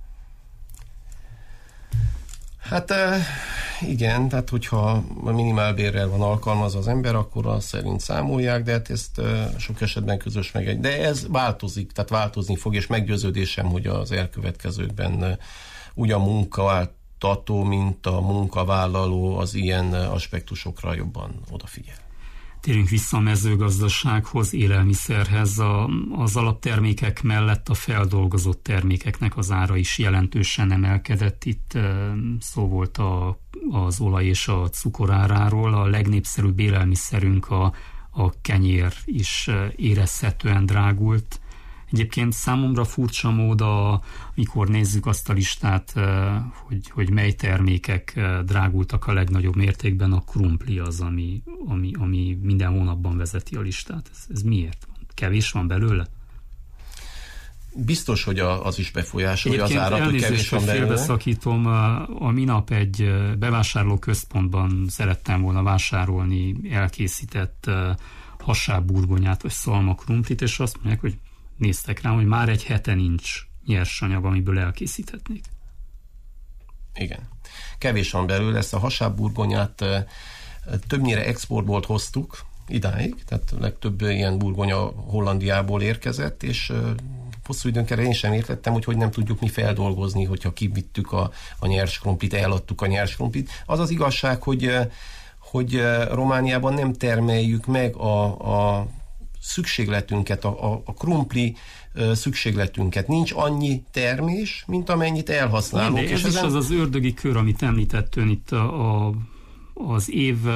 Hát igen, tehát hogyha a minimálbérrel van alkalmazva az ember, akkor azt szerint számolják, de hát ezt sok esetben közös meg. De ez változik, tehát változni fog, és meggyőződésem, hogy az elkövetkezőkben úgy a munkaváltató, mint a munkavállaló az ilyen aspektusokra jobban odafigyel. Térjünk vissza a mezőgazdasághoz, élelmiszerhez. A, az alaptermékek mellett a feldolgozott termékeknek az ára is jelentősen emelkedett. Itt szó volt a, az olaj és a cukoráráról. A legnépszerűbb élelmiszerünk, a, a kenyér is érezhetően drágult. Egyébként számomra furcsa mód, a, amikor nézzük azt a listát, hogy, hogy mely termékek drágultak a legnagyobb mértékben, a krumpli az, ami, ami, ami minden hónapban vezeti a listát. Ez, ez miért? Kevés van belőle? Biztos, hogy az is befolyásolja az árat, hogy kevés van belőle. Félbeszakítom, a minap egy bevásárlóközpontban szerettem volna vásárolni elkészített hasábburgonyát, vagy szalmakrumplit, és azt mondják, hogy néztek rám, hogy már egy hete nincs nyersanyag, amiből elkészíthetnék. Igen. Kevés van belőle, ezt a hasábburgonyát többnyire exportból hoztuk idáig, tehát a legtöbb ilyen burgonya Hollandiából érkezett, és hosszú időn keresztül én sem értettem, hogy hogy nem tudjuk mi feldolgozni, hogyha kivittük a, a nyers krumplit, eladtuk a nyers krumplit. Az az igazság, hogy, hogy Romániában nem termeljük meg a, a szükségletünket, a, a, a krumpli uh, szükségletünket. Nincs annyi termés, mint amennyit elhasználunk. De ez és is ezen... az az ördögi kör, amit említett ön itt a, a, az év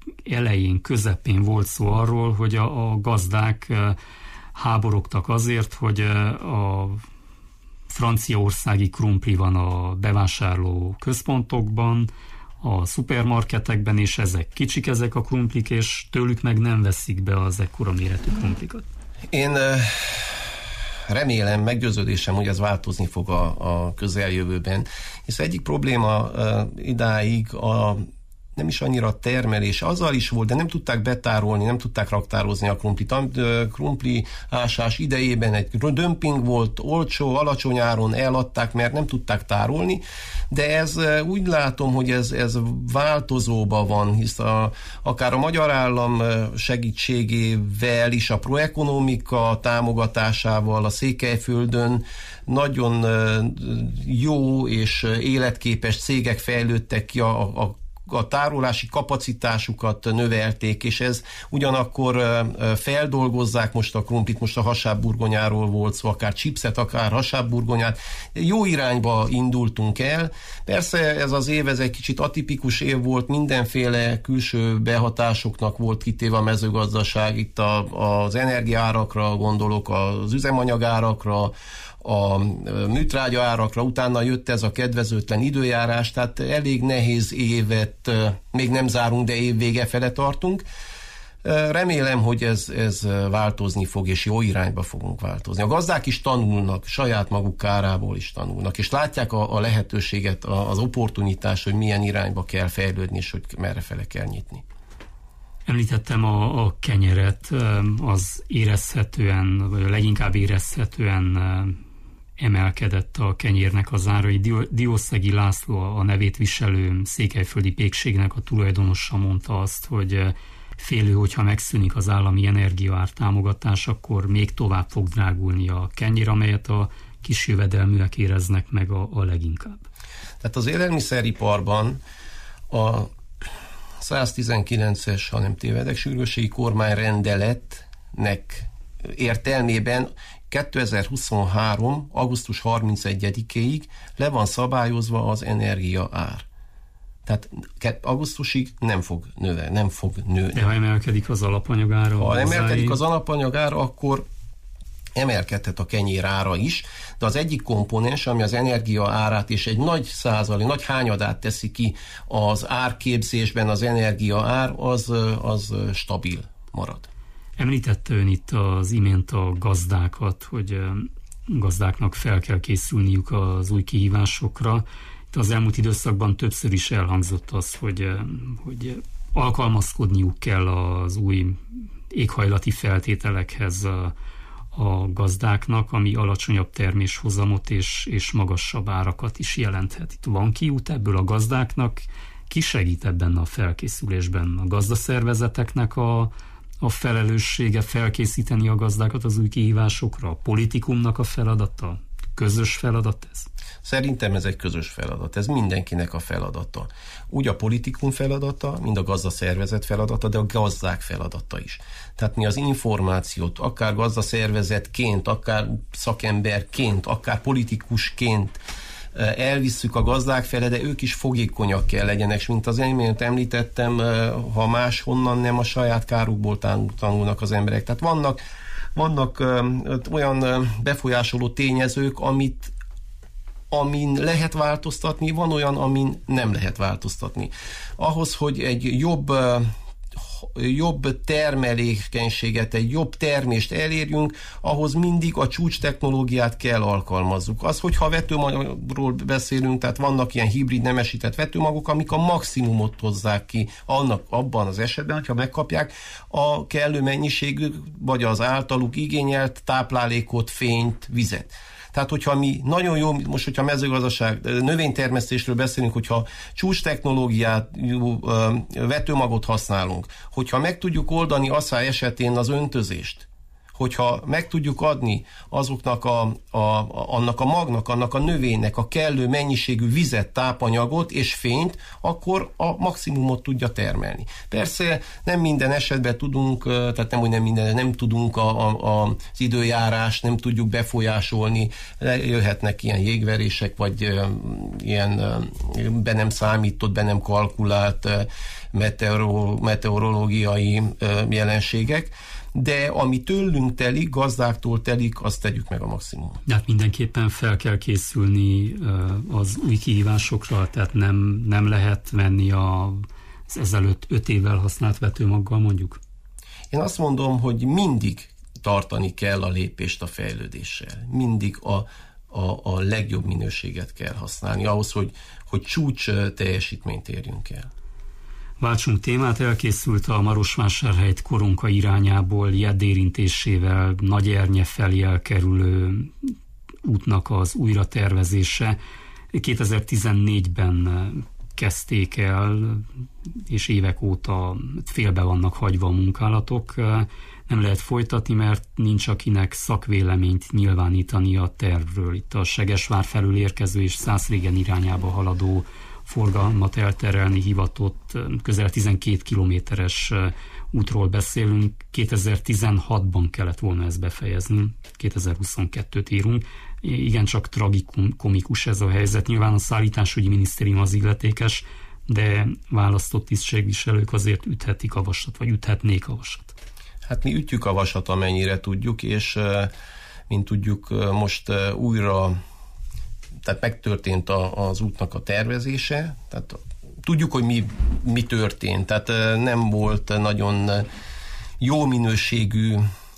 elején, közepén volt szó arról, hogy a, a gazdák háborogtak azért, hogy a franciaországi krumpli van a bevásárló központokban, a szupermarketekben, és ezek kicsik, ezek a krumplik, és tőlük meg nem veszik be az ekkora méretű krumplikat. Én remélem, meggyőződésem, hogy ez változni fog a, a közeljövőben. Hisz egyik probléma idáig a nem is annyira a termelés, azzal is volt, de nem tudták betárolni, nem tudták raktározni a krumplit. A krumpli ásás idejében egy dömping volt, olcsó, alacsony áron eladták, mert nem tudták tárolni, de ez úgy látom, hogy ez, ez változóban van, hisz a, akár a magyar állam segítségével is, a proekonomika támogatásával a Székelyföldön nagyon jó és életképes cégek fejlődtek ki a, a a tárolási kapacitásukat növelték, és ez ugyanakkor feldolgozzák most a krumplit, most a hasábburgonyáról volt szó, akár chipset, akár hasábburgonyát. Jó irányba indultunk el. Persze ez az év, ez egy kicsit atipikus év volt, mindenféle külső behatásoknak volt kitéve a mezőgazdaság, itt a, az energiaárakra gondolok, az üzemanyagárakra, a műtrágya árakra, utána jött ez a kedvezőtlen időjárás, tehát elég nehéz évet, még nem zárunk, de év vége fele tartunk. Remélem, hogy ez, ez változni fog, és jó irányba fogunk változni. A gazdák is tanulnak, saját maguk kárából is tanulnak, és látják a, a lehetőséget, az opportunitást, hogy milyen irányba kell fejlődni, és hogy merre fele kell nyitni. Említettem a, a kenyeret, az érezhetően, vagy leginkább érezhetően emelkedett a kenyérnek az ára. Diószegi László, a nevét viselő székelyföldi pékségnek a tulajdonosa mondta azt, hogy félő, hogyha megszűnik az állami energiaár támogatás, akkor még tovább fog drágulni a kenyér, amelyet a kis jövedelműek éreznek meg a, a leginkább. Tehát az élelmiszeriparban a száztizenkilences, ha nem tévedek, sürgősségi kormányrendeletnek értelmében kétezer-huszonhárom. augusztus harmincegyedikéig le van szabályozva az energia ár. Tehát augusztusig nem fog növe, nem fog nőni. De ha emelkedik az alapanyagára? Ha emelkedik az alapanyagára, akkor emelkedhet a kenyér ára is, de az egyik komponens, ami az energia árát és egy nagy százalék, nagy hányadát teszi ki az árképzésben az energia ár, az, az stabil marad. Említette ön itt az imént a gazdákat, hogy gazdáknak fel kell készülniük az új kihívásokra. Itt az elmúlt időszakban többször is elhangzott az, hogy, hogy alkalmazkodniuk kell az új éghajlati feltételekhez a, a gazdáknak, ami alacsonyabb terméshozamot és, és magasabb árakat is jelenthet. Itt van kiút ebből a gazdáknak? Ki segít ebben a felkészülésben? A gazdaszervezeteknek a a felelőssége felkészíteni a gazdákat az új kihívásokra? A politikumnak a feladata? Közös feladat ez? Szerintem ez egy közös feladat. Ez mindenkinek a feladata. Úgy a politikum feladata, mind a gazdaszervezet feladata, de a gazdák feladata is. Tehát mi az információt, akár gazdaszervezetként, akár szakemberként, akár politikusként elvisszük a gazdák fele, de ők is fogékonyak kell legyenek, és mint az imént említettem, ha máshonnan nem a saját kárukból tanulnak az emberek. Tehát vannak, vannak olyan befolyásoló tényezők, amit amin lehet változtatni, van olyan, amin nem lehet változtatni. Ahhoz, hogy egy jobb jobb termelékenységet, egy jobb termést elérjünk, ahhoz mindig a csúcs technológiát kell alkalmazzuk. Az, hogyha vetőmagról beszélünk, tehát vannak ilyen hibrid nemesített vetőmagok, amik a maximumot hozzák ki annak, abban az esetben, hogyha megkapják a kellő mennyiségű, vagy az általuk igényelt táplálékot, fényt, vizet. Tehát, hogyha mi nagyon jó, most, hogyha mezőgazdaság, növénytermesztésről beszélünk, hogyha csúcs technológiát, vetőmagot használunk, hogyha meg tudjuk oldani asszály esetén az öntözést, hogyha meg tudjuk adni azoknak a, a, a, annak a magnak, annak a növénynek a kellő mennyiségű vizet, tápanyagot és fényt, akkor a maximumot tudja termelni. Persze nem minden esetben tudunk, tehát nem, hogy nem minden, nem tudunk a, a, az időjárás, nem tudjuk befolyásolni, jöhetnek ilyen jégverések, vagy ilyen be nem számított, be nem kalkulált meteoro, meteorológiai jelenségek, de ami tőlünk telik, gazdáktól telik, azt tegyük meg a maximum. De hát mindenképpen fel kell készülni az új kihívásokra, tehát nem, nem lehet venni az ezelőtt öt évvel használt vetőmaggal, mondjuk? Én azt mondom, hogy mindig tartani kell a lépést a fejlődéssel. Mindig a, a, a legjobb minőséget kell használni, ahhoz, hogy, hogy csúcs teljesítményt érjünk el. Váltsunk témát, elkészült a Marosvásárhelyt Koronka irányából jeddérintésével Nagyernye felé elkerülő útnak az újratervezése. kétezer-tizennégyben kezdték el, és évek óta félbe vannak hagyva a munkálatok. Nem lehet folytatni, mert nincs akinek szakvéleményt nyilvánítani a tervről. Itt a Segesvár felül érkező és Szászrégen irányába haladó forgalmat elterelni hivatott közel tizenkét kilométeres útról beszélünk. kétezer-tizenhatban kellett volna ezt befejezni, kétezer-huszonkettőt írunk. Igen, csak tragikomikus ez a helyzet. Nyilván a szállításügyi minisztérium az illetékes, de választott tisztségviselők azért üthetik a vasat, vagy üthetnék a vasat. Hát mi ütjük a vasat, amennyire tudjuk, és mint tudjuk, most újra tehát megtörtént a, az útnak a tervezése, tehát tudjuk, hogy mi, mi történt, tehát nem volt nagyon jó minőségű,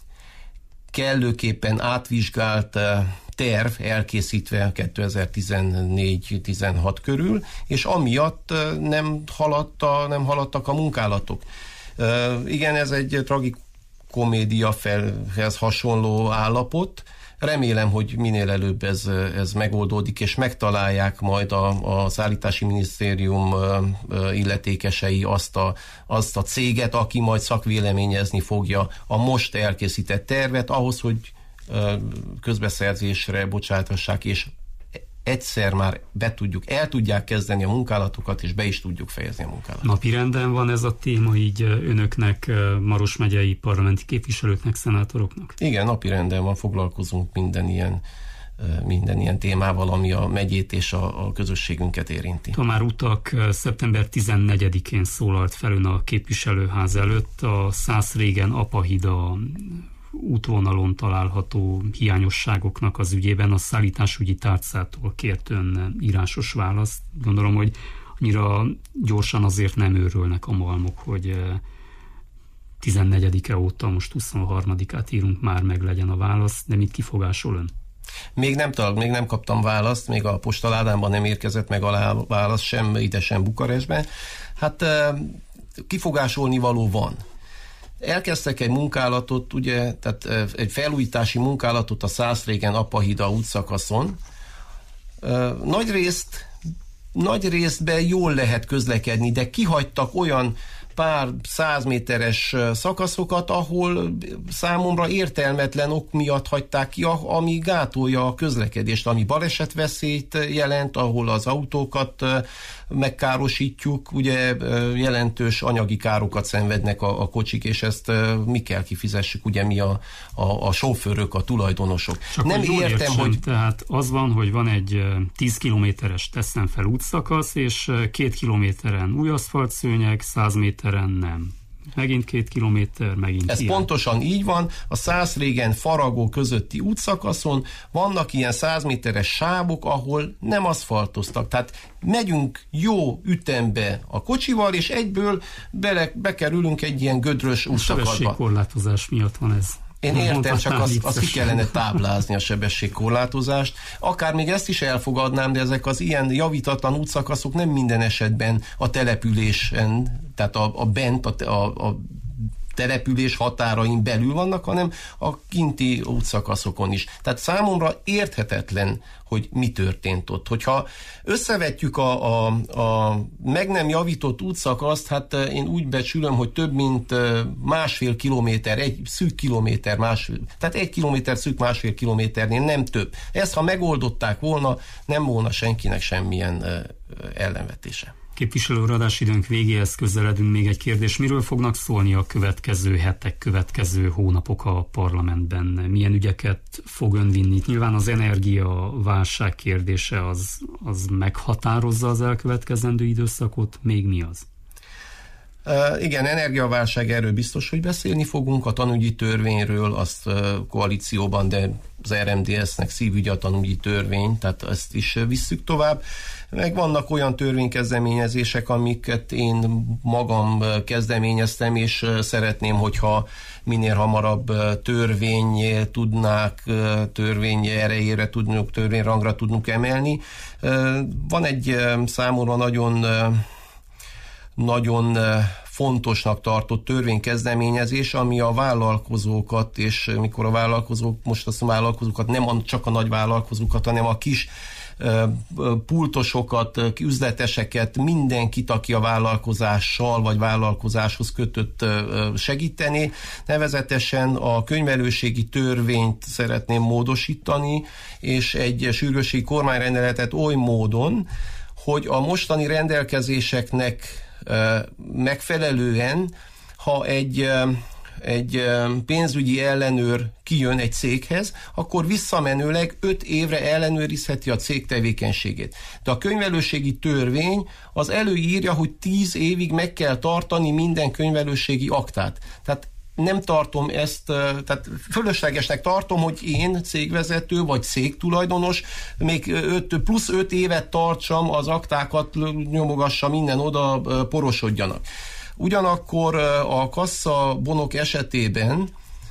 kellőképpen átvizsgált terv elkészítve kétezer-tizennégy-tizenhat körül, és amiatt nem, haladta, nem haladtak a munkálatok. Igen, ez egy tragikomédia felhez hasonló állapot. Remélem, hogy minél előbb ez, ez megoldódik, és megtalálják majd a, a szállítási minisztérium illetékesei azt a, azt a céget, aki majd szakvéleményezni fogja a most elkészített tervet, ahhoz, hogy közbeszerzésre bocsátassák, és egyszer már be tudjuk, el tudják kezdeni a munkálatokat, és be is tudjuk fejezni a munkálatokat. Napirenden van ez a téma így önöknek, Maros megyei parlamenti képviselőknek, szenátoroknak? Igen, napirenden van, foglalkozunk minden ilyen, minden ilyen témával, ami a megyét és a, a közösségünket érinti. Tamár Utak szeptember tizennegyedikén szólalt fel ön a képviselőház előtt a Szászrégen Apahida útvonalon található hiányosságoknak az ügyében. A szállításügyi tárcától kért ön írásos választ. Gondolom, hogy annyira gyorsan azért nem őrölnek a malmok, hogy tizennegyedike óta, most huszonharmadikát írunk, már meg legyen a válasz, de mit kifogásol ön? Még nem talál, még nem kaptam választ, még a postaládámban nem érkezett meg a válasz, sem ide, sem Bukarestben. Hát kifogásolni való van. Elkezdtek egy munkálatot, ugye, tehát egy felújítási munkálatot a Szászrégen Apahida útszakaszon. Nagy részt, nagy részben jól lehet közlekedni, de kihagytak olyan pár százméteres szakaszokat, ahol számomra értelmetlen ok miatt hagyták ki, ami gátolja a közlekedést, ami balesetveszélyt jelent, ahol az autókat megkárosítjuk, ugye jelentős anyagi károkat szenvednek a, a kocsik, és ezt mi kell kifizessük, ugye mi a, a, a sofőrök, a tulajdonosok. Csak nem értem, értsem, hogy... Tehát az van, hogy van egy tíz kilométeres teszem fel útszakasz, és két kilométeren új aszfaltszőnyeg, száz méteren nem. Megint két kilométer, megint Ez ilyen. pontosan így van. A Szászrégen Faragó közötti útszakaszon vannak ilyen száz méteres sávok, ahol nem aszfaltoztak. Tehát megyünk jó ütembe a kocsival, és egyből bele, bekerülünk egy ilyen gödrös útszakaszba. Sebességkorlátozás miatt van ez. Én értem, csak azt, azt ki kellene táblázni, a sebességkorlátozást. Akár még ezt is elfogadnám, de ezek az ilyen javítatlan útszakaszok nem minden esetben a településen, tehát a, a bent, a, a, a település határain belül vannak, hanem a kinti útszakaszokon is. Tehát számomra érthetetlen, hogy mi történt ott. Hogyha összevetjük a, a, a meg nem javított útszakaszt, hát én úgy becsülöm, hogy több mint másfél kilométer, egy szűk kilométer, másfél, tehát egy kilométer szűk másfél kilométernél nem több. Ezt, ha megoldották volna, nem volna senkinek semmilyen ellenvetése. Képviselő úr, adásidőnk végéhez közeledünk. Még egy kérdés. Miről fognak szólni a következő hetek, következő hónapok a parlamentben? Milyen ügyeket fog ön vinni? Nyilván az energiaválság kérdése az, az meghatározza az elkövetkezendő időszakot. Még mi az? Uh, igen, energiaválság, erről biztos, hogy beszélni fogunk, a tanúgyi törvényről, azt uh, koalícióban, de az er em dé es-nek szívügye a tanúgyi törvény, tehát ezt is uh, visszük tovább. Meg vannak olyan törvénykezdeményezések, amiket én magam uh, kezdeményeztem, és uh, szeretném, hogyha minél hamarabb uh, törvény tudnák, uh, törvény erejére tudnunk, törvényrangra tudnunk emelni. Uh, van egy uh, számomra nagyon uh, nagyon fontosnak tartott törvénykezdeményezés, ami a vállalkozókat, és mikor a vállalkozók, most azt a vállalkozókat, nem csak a nagy vállalkozókat, hanem a kis pultosokat, üzleteseket, mindenkit, aki a vállalkozással vagy vállalkozáshoz kötött, segíteni. Nevezetesen a könyvelőségi törvényt szeretném módosítani, és egy sürgősségi kormányrendeletet oly módon, hogy a mostani rendelkezéseknek megfelelően, ha egy, egy pénzügyi ellenőr kijön egy céghez, akkor visszamenőleg öt évre ellenőrizheti a cég tevékenységét. De a könyvelőségi törvény az előírja, hogy tíz évig meg kell tartani minden könyvelőségi aktát. Tehát nem tartom ezt, tehát fölöslegesnek tartom, hogy én cégvezető vagy cégtulajdonos még öt, plusz öt évet tartsam, az aktákat nyomogassam, minden oda porosodjanak. Ugyanakkor a kasszabonok esetében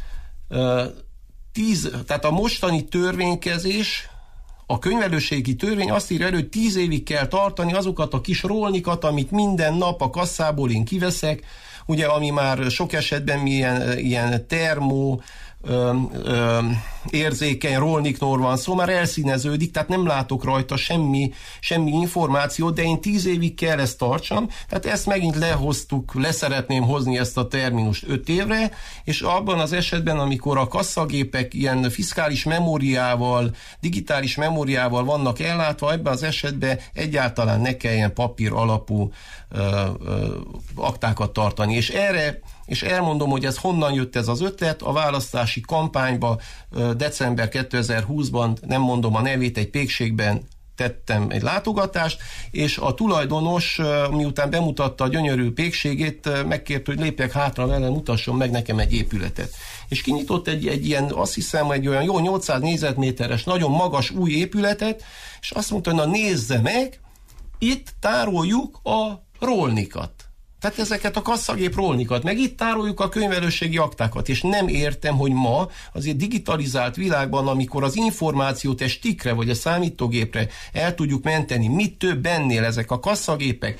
tíz, tehát a mostani törvénykezés, a könyvelőségi törvény azt írja elő, hogy tíz évig kell tartani azokat a kis rolnikat, amit minden nap a kasszából én kiveszek, ugye, ami már sok esetben ilyen, ilyen termó, ö, ö, érzékeny rolniknól van szó, már elszíneződik, tehát nem látok rajta semmi, semmi információt, de én tíz évig kell ezt tartsam, tehát ezt megint lehoztuk, leszeretném hozni ezt a terminust öt évre, és abban az esetben, amikor a kasszagépek ilyen fiskális memóriával, digitális memóriával vannak ellátva, ebben az esetben egyáltalán ne kelljen papír alapú ö, ö, aktákat tartani, és erre és elmondom, hogy ez honnan jött ez az ötlet. A választási kampányba december kétezer-húszban, nem mondom a nevét, egy pékségben tettem egy látogatást, és a tulajdonos, miután bemutatta a gyönyörű pékségét, megkért, hogy lépjek hátra vele, mutasson meg nekem egy épületet. És kinyitott egy, egy ilyen, azt hiszem, egy olyan jó nyolcszáz négyzetméteres, nagyon magas új épületet, és azt mondta, hogy na nézze meg, itt tároljuk a rolnikat. Tehát ezeket a kasszagép rolnikat, meg itt tároljuk a könyvelőségi aktákat, és nem értem, hogy ma azért digitalizált világban, amikor az információt egy stickre vagy a számítógépre el tudjuk menteni, mit több ennél ezek a kasszagépek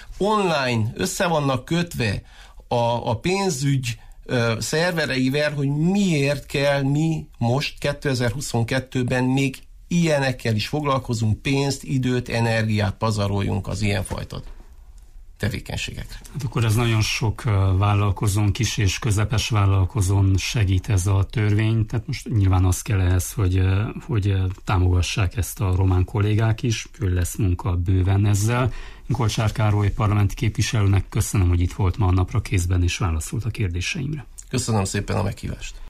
online össze vannak kötve a, a pénzügy ö, szervereivel, hogy miért kell mi most kétezer-huszonkettőben még ilyenekkel is foglalkozunk, pénzt, időt, energiát pazaroljunk az ilyenfajta tevékenységekre. Hát akkor ez nagyon sok vállalkozón, kis és közepes vállalkozón segít ez a törvény, tehát most nyilván az kell ehhez, hogy, hogy támogassák ezt a román kollégák is, ő lesz munka bőven ezzel. Kolcsár Károly parlamenti képviselőnek köszönöm, hogy itt volt ma a Napra Kézben és válaszolt a kérdéseimre. Köszönöm szépen a meghívást.